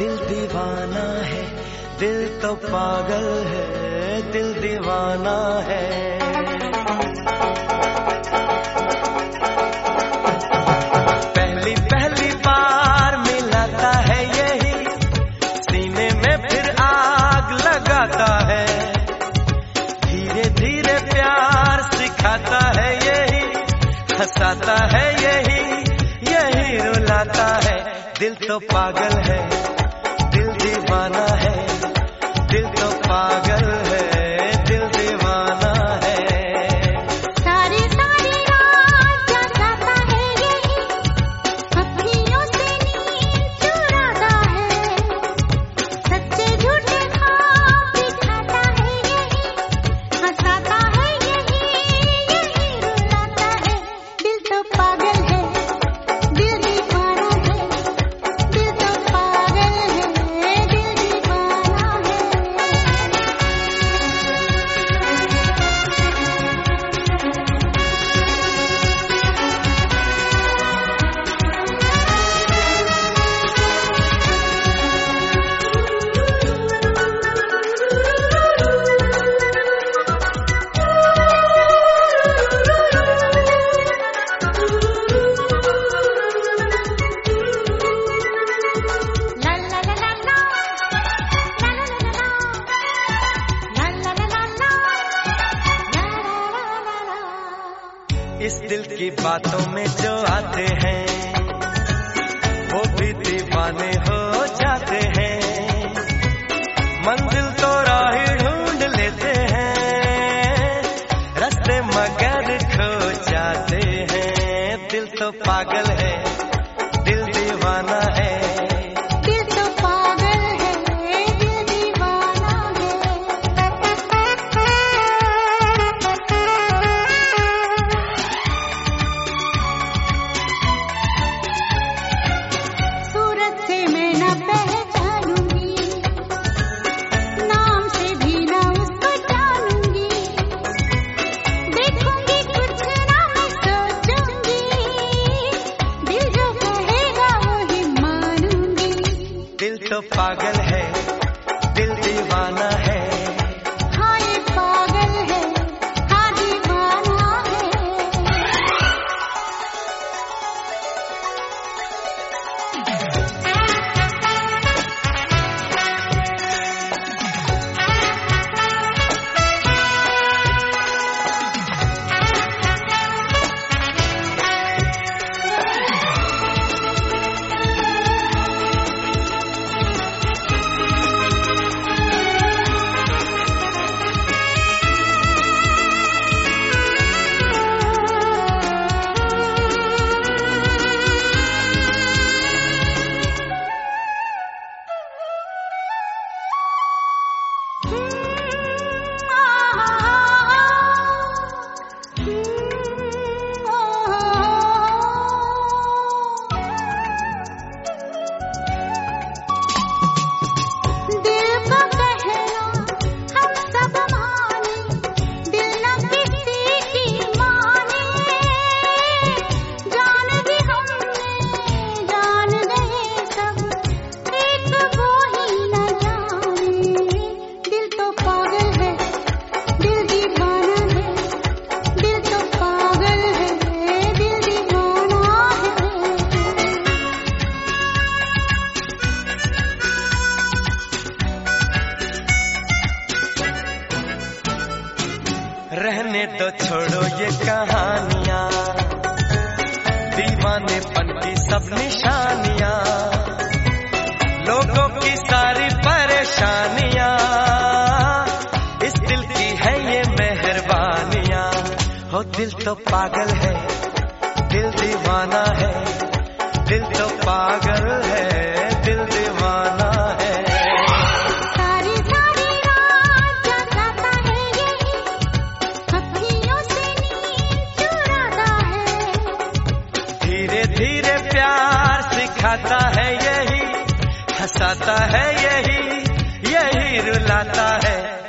दिल दीवाना है, दिल तो पागल है, दिल दीवाना है। पहली पहली बार मिलाता है यही, सीने में फिर आग लगाता है। धीरे धीरे प्यार सिखाता है यही, हंसाता है यही, यही रुलाता है। दिल तो पागल है, दिल दीवाना है, दिल तो पागल है, दिल दीवाना है। सारी सारी रात जगाता है यही, अखियों से नींद चुराता है। सच्चे झूठे ख्वाब दिखाता है यही, हंसाता है यही, यही रुलाता है। दिल तो पागल है, दिल दीवाना है, दिल तो पागल है, दिल दीवाना है। La la la la la, la la la la la, la la la la la, la la la। इस दिल की बातों में जो आते हैं, वो भी दीवाने हो जाते हैं। मंजिल तो राह ढूंढ लेते हैं, रास्ते मगर खो जाते हैं। दिल तो पागल है, दिल दीवाना है। दिल तो पागल है, दिल दीवाना है। सूरत से मैं न पहचानूंगी, नाम से भी न उसको जानूंगी। देखूंगी कुछ ना मैं सोचूंगी, दिल जो कहेगा वही मानूंगी। दिल तो पागल है, दिल दीवाना है। हाँ ये पागल है, हाँ दीवाना है। दिल का कहना हम सब माने, दिल न किसी की माने। जान भी हमने जान गए सब, एक वो ही न जाने। दिल तो पागल है, दिल दीवाना है, दिल तो पागल है, दिल दीवाना है। रहने तो छोड़ो ये कहानियां, दीवानेपन की सब निशानियां, लोगों की सारी परेशानियां, इस दिल की है ये मेहरबानियां। हो दिल तो पागल है, दिल दीवाना है, दिल तो पागल है, दिल दीवाना है। सारी सारी रात जगाता है यही, अखियों से नींद चुराता है। धीरे धीरे प्यार सिखाता है यही, हंसाता है यही, यही रुलाता है।